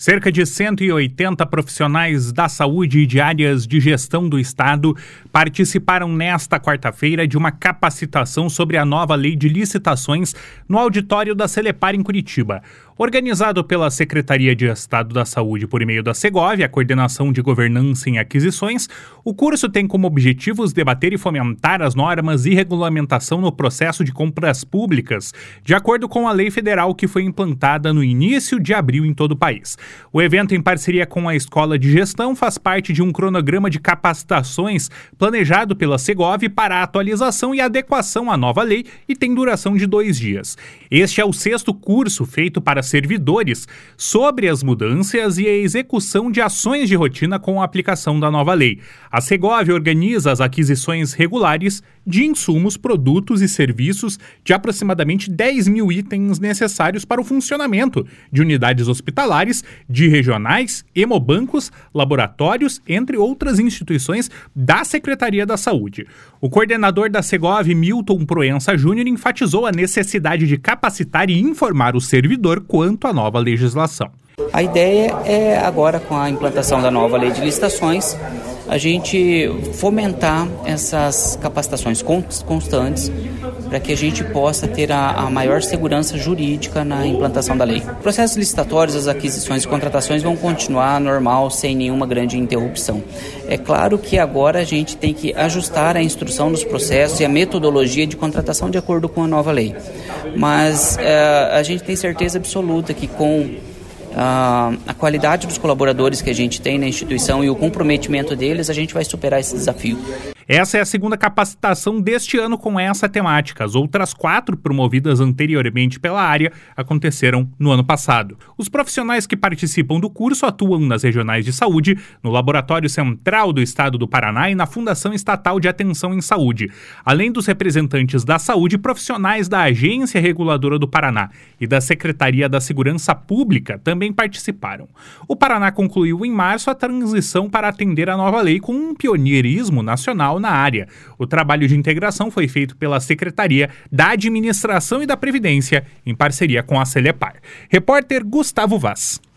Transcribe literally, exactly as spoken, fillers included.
Cerca de cento e oitenta profissionais da saúde e de áreas de gestão do Estado participaram nesta quarta-feira de uma capacitação sobre a nova lei de licitações no auditório da Celepar em Curitiba. Organizado pela Secretaria de Estado da Saúde por meio da Segov, a Coordenação de Governança em Aquisições, o curso tem como objetivos debater e fomentar as normas e regulamentação no processo de compras públicas, de acordo com a lei federal que foi implantada no início de abril em todo o país. O evento, em parceria com a Escola de Gestão, faz parte de um cronograma de capacitações planejado pela Segov para atualização e adequação à nova lei e tem duração de dois dias. Este é o sexto curso feito para servidores sobre as mudanças e a execução de ações de rotina com a aplicação da nova lei. A Segov organiza as aquisições regulares de insumos, produtos e serviços de aproximadamente dez mil itens necessários para o funcionamento de unidades hospitalares, de regionais, hemobancos, laboratórios, entre outras instituições da Secretaria da Saúde. O coordenador da Segov, Milton Proença Júnior, enfatizou a necessidade de capacitar e informar o servidor quanto à nova legislação. A ideia é agora, com a implantação da nova lei de licitações, a gente fomentar essas capacitações constantes para que a gente possa ter a, a maior segurança jurídica na implantação da lei. Processos licitatórios, as aquisições e contratações vão continuar normal, sem nenhuma grande interrupção. É claro que agora a gente tem que ajustar a instrução dos processos e a metodologia de contratação de acordo com a nova lei. Mas é, a gente tem certeza absoluta que com Uh, a qualidade dos colaboradores que a gente tem na instituição e o comprometimento deles, a gente vai superar esse desafio. Essa é a segunda capacitação deste ano com essa temática. As outras quatro, promovidas anteriormente pela área, aconteceram no ano passado. Os profissionais que participam do curso atuam nas regionais de saúde, no Laboratório Central do Estado do Paraná e na Fundação Estatal de Atenção em Saúde. Além dos representantes da saúde, profissionais da Agência Reguladora do Paraná e da Secretaria da Segurança Pública também participaram. O Paraná concluiu em março a transição para atender a nova lei com um pioneirismo nacional na área. O trabalho de integração foi feito pela Secretaria da Administração e da Previdência, em parceria com a Celepar. Repórter Gustavo Vaz.